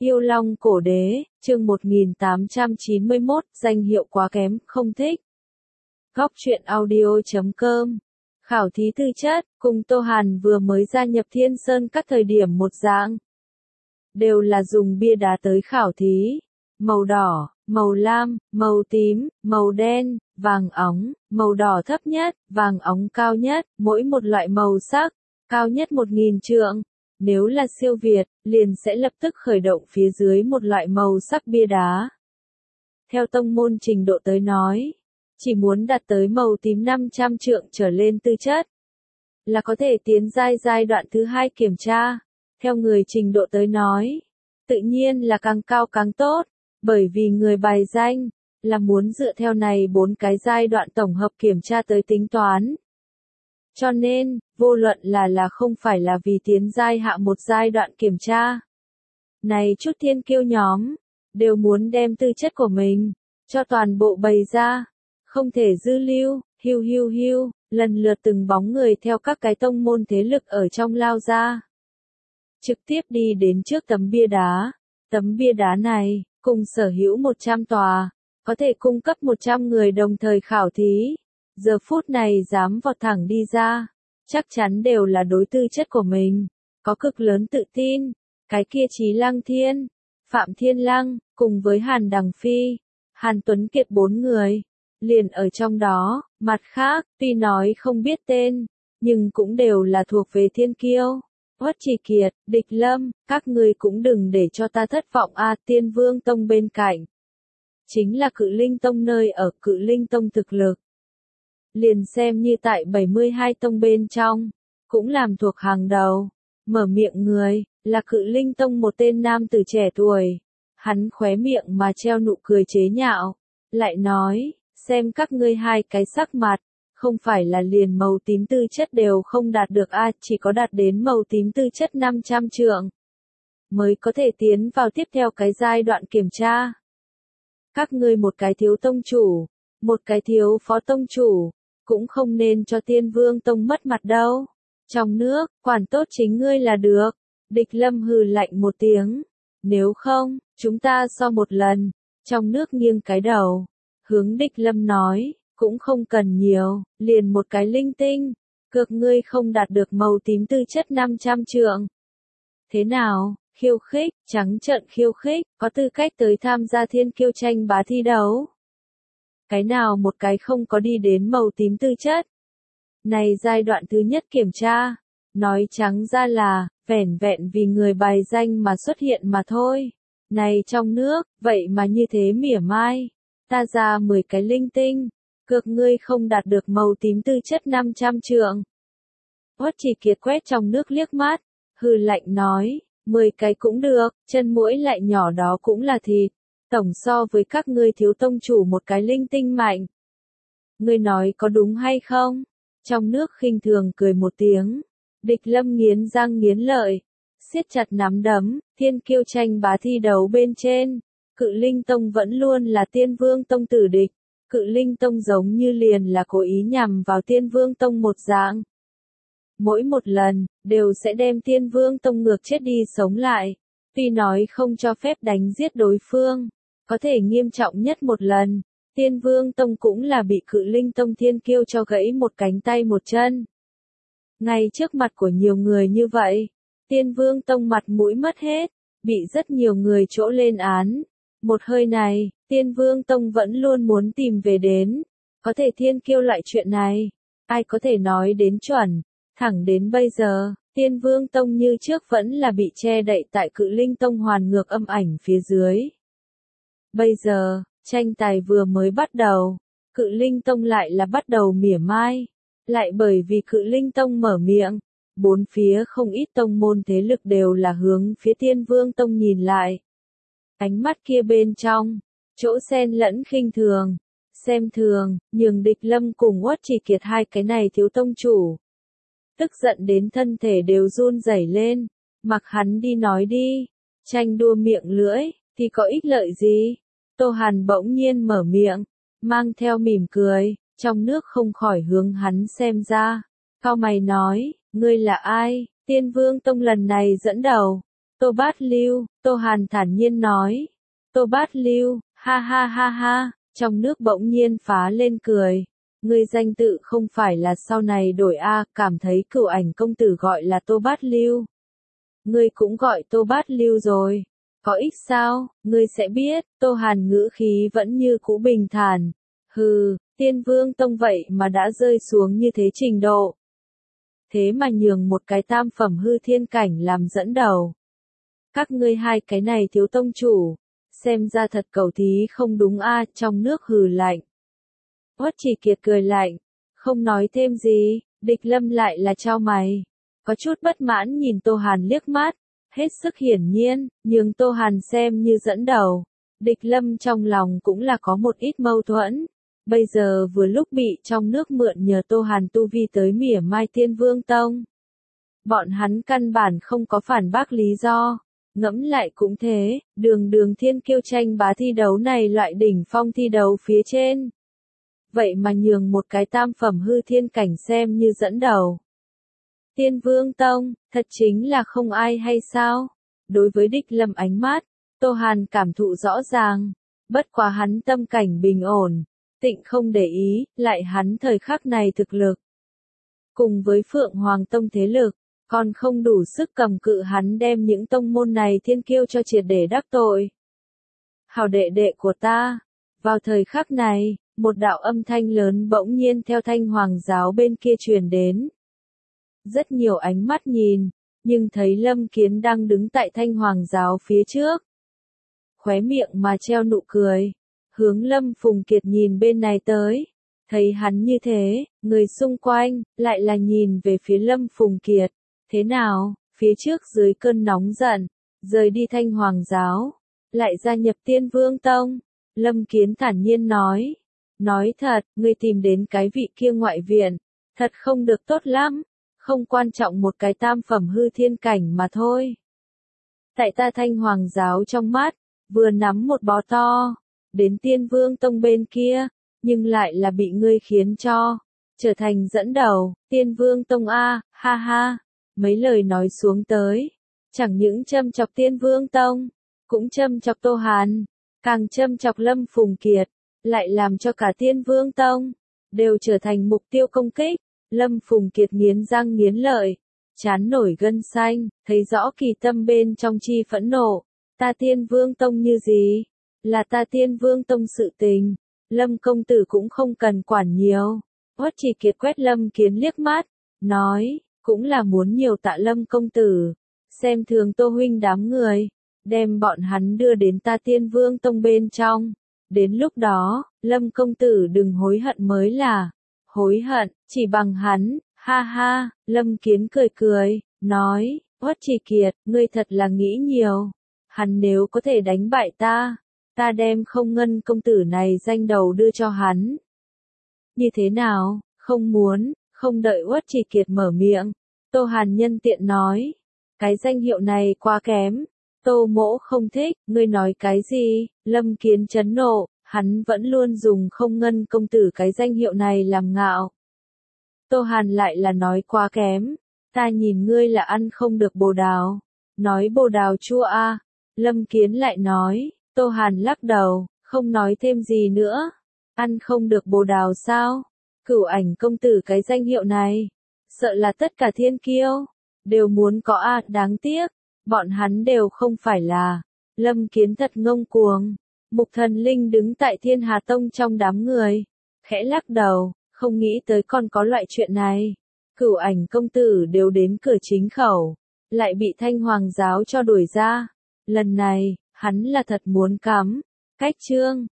Yêu Long Cổ Đế, chương 1891, danh hiệu quá kém, không thích. Góc truyện audio.com. Khảo thí tư chất, cùng Tô Hàn vừa mới gia nhập Thiên Sơn các thời điểm một dạng. Đều là dùng bia đá tới khảo thí. Màu đỏ, màu lam, màu tím, màu đen, vàng óng, màu đỏ thấp nhất, vàng óng cao nhất, mỗi một loại màu sắc, cao nhất 1000 trượng. Nếu là siêu việt, liền sẽ lập tức khởi động phía dưới một loại màu sắc bia đá. Theo tông môn trình độ tới nói, chỉ muốn đạt tới màu tím 500 trượng trở lên tư chất, là có thể tiến giai đoạn thứ 2 kiểm tra. Theo người trình độ tới nói, tự nhiên là càng cao càng tốt, bởi vì người bài danh, là muốn dựa theo này 4 cái giai đoạn tổng hợp kiểm tra tới tính toán. Cho nên, vô luận là không phải là vì tiến giai hạ một giai đoạn kiểm tra. Này chút thiên kiêu nhóm, đều muốn đem tư chất của mình, cho toàn bộ bày ra, không thể dư lưu, hưu, lần lượt từng bóng người theo các cái tông môn thế lực ở trong lao ra. Trực tiếp đi đến trước tấm bia đá này, cùng sở hữu 100 tòa, có thể cung cấp 100 người đồng thời khảo thí. Giờ phút này dám vọt thẳng đi ra, chắc chắn đều là đối tư chất của mình, có cực lớn tự tin. Cái kia Chí Lăng Thiên, Phạm Thiên Lăng, cùng với Hàn Đằng Phi, Hàn Tuấn Kiệt 4 người, liền ở trong đó. Mặt khác, tuy nói không biết tên, nhưng cũng đều là thuộc về thiên kiêu. Uất Trì Kiệt, Địch Lâm, các ngươi cũng đừng để cho ta thất vọng a. Tiên Vương Tông bên cạnh, chính là Cự Linh Tông, nơi ở Cự Linh Tông thực lực, liền xem như tại 72 tông bên trong, cũng làm thuộc hàng đầu. Mở miệng người, là Cự Linh Tông một tên nam tử trẻ tuổi. Hắn khóe miệng mà treo nụ cười chế nhạo, lại nói, xem các ngươi hai cái sắc mặt, không phải là liền màu tím tư chất đều không đạt được a, chỉ có đạt đến màu tím tư chất 500 trượng, mới có thể tiến vào tiếp theo cái giai đoạn kiểm tra. Các ngươi một cái thiếu tông chủ, một cái thiếu phó tông chủ, cũng không nên cho Tiên Vương Tông mất mặt đâu. Trong nước, quản tốt chính ngươi là được. Địch Lâm hừ lạnh một tiếng. Nếu không, chúng ta so một lần. Trong nước nghiêng cái đầu, hướng Địch Lâm nói, cũng không cần nhiều, liền một cái linh tinh. Cược ngươi không đạt được màu tím tư chất 500 trượng. Thế nào, khiêu khích, trắng trợn khiêu khích, có tư cách tới tham gia thiên kiêu tranh bá thi đấu. Cái nào một cái không có đi đến màu tím tư chất. Này giai đoạn thứ nhất kiểm tra, nói trắng ra là, vẻn vẹn vì người bài danh mà xuất hiện mà thôi. Này trong nước, vậy mà như thế mỉa mai. Ta ra 10 cái linh tinh, cược ngươi không đạt được màu tím tư chất 500 trượng. Uất Trì Kiệt quét trong nước liếc mắt, hừ lạnh nói, 10 cái cũng được, chân mũi lại nhỏ đó cũng là thịt. Tổng so với các ngươi thiếu tông chủ một cái linh tinh mạnh. Ngươi nói có đúng hay không? Trong nước khinh thường cười một tiếng. Địch Lâm nghiến răng nghiến lợi, siết chặt nắm đấm. Thiên kiêu tranh bá thi đấu bên trên, Cự Linh Tông vẫn luôn là Tiên Vương Tông tử địch. Cự Linh Tông giống như liền là cố ý nhằm vào Tiên Vương Tông một dạng. Mỗi một lần, đều sẽ đem Tiên Vương Tông ngược chết đi sống lại. Tuy nói không cho phép đánh giết đối phương, có thể nghiêm trọng nhất một lần, Tiên Vương Tông cũng là bị Cự Linh Tông thiên kiêu cho gãy một cánh tay một chân. Ngay trước mặt của nhiều người như vậy, Tiên Vương Tông mặt mũi mất hết, bị rất nhiều người chỗ lên án. Một hơi này, Tiên Vương Tông vẫn luôn muốn tìm về đến, có thể thiên kiêu loại chuyện này, ai có thể nói đến chuẩn. Thẳng đến bây giờ, Tiên Vương Tông như trước vẫn là bị che đậy tại Cự Linh Tông hoàn ngược âm ảnh phía dưới. Bây giờ, tranh tài vừa mới bắt đầu, Cự Linh Tông lại là bắt đầu mỉa mai. Lại bởi vì Cự Linh Tông mở miệng, bốn phía không ít tông môn thế lực đều là hướng phía Tiên Vương Tông nhìn lại. Ánh mắt kia bên trong, chỗ xen lẫn khinh thường, xem thường, nhường Địch Lâm cùng Uất Trì Kiệt hai cái này thiếu tông chủ. Tức giận đến thân thể đều run rẩy lên, mặc hắn đi nói đi, tranh đua miệng lưỡi, thì có ích lợi gì? Tô Hàn bỗng nhiên mở miệng, mang theo mỉm cười, trong nước không khỏi hướng hắn xem ra. Cao mày nói, ngươi là ai? Tiên Vương Tông lần này dẫn đầu. Tô Bát Lưu, Tô Hàn thản nhiên nói. Tô Bát Lưu, ha ha ha ha, trong nước bỗng nhiên phá lên cười. Ngươi danh tự không phải là sau này đổi a, cảm thấy Cửu Ảnh công tử gọi là Tô Bát Lưu. Ngươi cũng gọi Tô Bát Lưu rồi. Có ích sao, ngươi sẽ biết, Tô Hàn ngữ khí vẫn như cũ bình thản. Hừ, Tiên Vương Tông vậy mà đã rơi xuống như thế trình độ. Thế mà nhường một cái tam phẩm hư thiên cảnh làm dẫn đầu. Các ngươi hai cái này thiếu tông chủ, xem ra thật cầu thí không đúng a, trong nước hừ lạnh. Uất Chỉ Kiệt cười lạnh, không nói thêm gì, Địch Lâm lại là chau mày. Có chút bất mãn nhìn Tô Hàn liếc mắt, hết sức hiển nhiên, nhường Tô Hàn xem như dẫn đầu. Địch Lâm trong lòng cũng là có một ít mâu thuẫn. Bây giờ vừa lúc bị trong nước mượn nhờ Tô Hàn tu vi tới mỉa mai Tiên Vương Tông. Bọn hắn căn bản không có phản bác lý do. Ngẫm lại cũng thế, đường thiên kiêu tranh bá thi đấu này loại đỉnh phong thi đấu phía trên. Vậy mà nhường một cái tam phẩm hư thiên cảnh xem như dẫn đầu. Tiên Vương Tông, thật chính là không ai hay sao? Đối với Địch Lâm ánh mắt, Tô Hàn cảm thụ rõ ràng. Bất quá hắn tâm cảnh bình ổn, tịnh không để ý, lại hắn thời khắc này thực lực. Cùng với Phượng Hoàng Tông thế lực, còn không đủ sức cầm cự hắn đem những tông môn này thiên kiêu cho triệt để đắc tội. Hảo đệ đệ của ta, vào thời khắc này, một đạo âm thanh lớn bỗng nhiên theo Thanh Hoàng giáo bên kia truyền đến. Rất nhiều ánh mắt nhìn, nhưng thấy Lâm Kiến đang đứng tại Thanh Hoàng giáo phía trước. Khóe miệng mà treo nụ cười, hướng Lâm Phùng Kiệt nhìn bên này tới. Thấy hắn như thế, người xung quanh, lại là nhìn về phía Lâm Phùng Kiệt. Thế nào, phía trước dưới cơn nóng giận, rời đi Thanh Hoàng giáo, lại gia nhập Tiên Vương Tông. Lâm Kiến thản nhiên nói. Nói thật, ngươi tìm đến cái vị kia ngoại viện, thật không được tốt lắm, không quan trọng một cái tam phẩm hư thiên cảnh mà thôi. Tại ta Thanh Hoàng giáo trong mắt, vừa nắm một bó to, đến Tiên Vương Tông bên kia, nhưng lại là bị ngươi khiến cho, trở thành dẫn đầu, Tiên Vương Tông a, ha ha, mấy lời nói xuống tới, chẳng những châm chọc Tiên Vương Tông, cũng châm chọc Tô Hàn, càng châm chọc Lâm Phùng Kiệt, lại làm cho cả Tiên Vương Tông, đều trở thành mục tiêu công kích. Lâm Phùng Kiệt nghiến răng nghiến lợi, chán nổi gân xanh, thấy rõ kỳ tâm bên trong chi phẫn nộ. Ta Tiên Vương Tông như gì? Là ta Tiên Vương Tông sự tình. Lâm công tử cũng không cần quản nhiều. Uất Chỉ Kiệt quét Lâm Kiến liếc mắt, nói, cũng là muốn nhiều tạ Lâm công tử. Xem thường Tô huynh đám người, đem bọn hắn đưa đến ta Tiên Vương Tông bên trong. Đến lúc đó, Lâm công tử đừng hối hận mới là. Hối hận, chỉ bằng hắn, ha ha, Lâm Kiến cười cười, nói, Uất Chỉ Kiệt, ngươi thật là nghĩ nhiều. Hắn nếu có thể đánh bại ta, ta đem Không Ngân công tử này danh đầu đưa cho hắn. Như thế nào, không muốn, không đợi Uất Chỉ Kiệt mở miệng, Tô Hàn nhân tiện nói, cái danh hiệu này quá kém, Tô mỗ không thích, ngươi nói cái gì, Lâm Kiến chấn nộ. Hắn vẫn luôn dùng Không Ngân công tử cái danh hiệu này làm ngạo. Tô Hàn lại là nói quá kém. Ta nhìn ngươi là ăn không được bồ đào. Nói bồ đào chua a. Lâm Kiến lại nói. Tô Hàn lắc đầu, không nói thêm gì nữa. Ăn không được bồ đào sao? Cửu Ảnh công tử cái danh hiệu này. Sợ là tất cả thiên kiêu. Đều muốn có a, đáng tiếc. Bọn hắn đều không phải là. Lâm Kiến thật ngông cuồng. Mục Thần Linh đứng tại Thiên Hà Tông trong đám người, khẽ lắc đầu, không nghĩ tới còn có loại chuyện này. Cửu Ảnh công tử đều đến cửa chính khẩu, lại bị Thanh Hoàng giáo cho đuổi ra. Lần này, hắn là thật muốn cắm. Cách chương